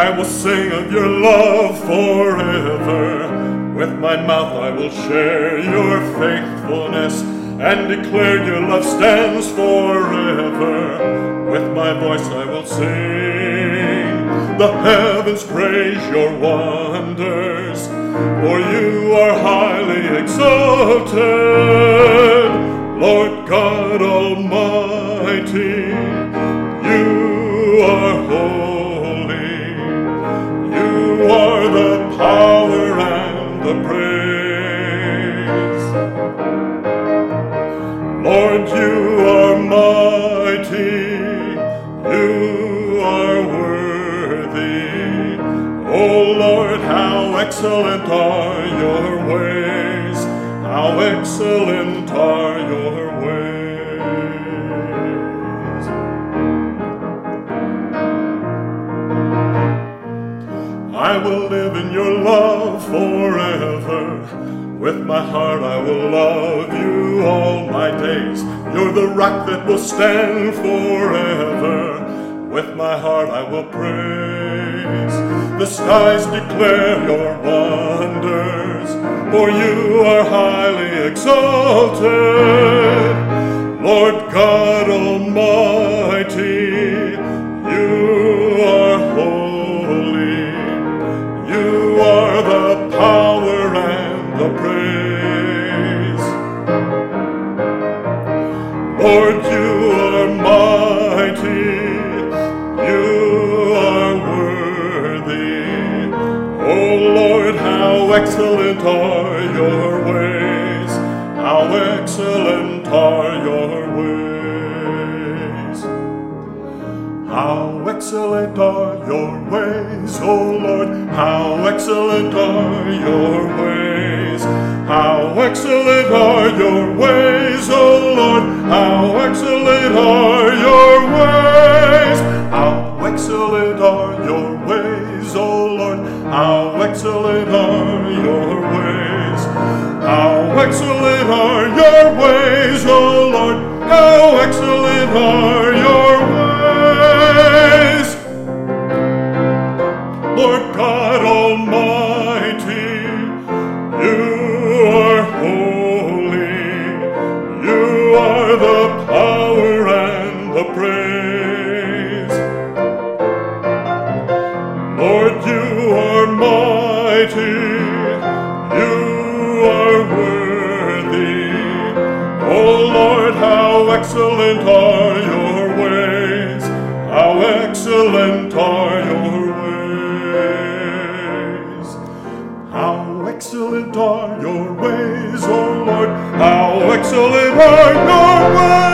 I will sing of your love forever. With my mouth I will share your faithfulness and declare your love stands forever. With my voice I will sing. The heavens praise your wonders, for you are highly exalted. Lord God Almighty, you are holy. You are the power and the praise. Lord, you are mighty. You are worthy. Oh Lord, how excellent are your ways. How excellent are your ways. I will live in your love forever. With my heart I will love you all my days. You're the rock that will stand forever. With my heart I will praise. The skies declare your wonders, for you are highly exalted. Lord God Almighty, you are holy. You are the power and the praise. Lord, you are mighty. You are worthy. Oh Lord, how excellent are your ways. How excellent are your ways. How excellent are your ways, O Lord. How excellent are your ways. How excellent are your ways, O Lord. How excellent are your ways. How excellent are your ways, O Lord. How excellent are your ways. How excellent are your ways, O Lord. How excellent are your ways. Lord God Almighty, you are holy. You are the power and the praise. Lord, you are mighty. You are worthy. Oh Lord, how excellent are your ways. How excellent are your ways. How excellent are your ways, oh Lord. How excellent are your ways.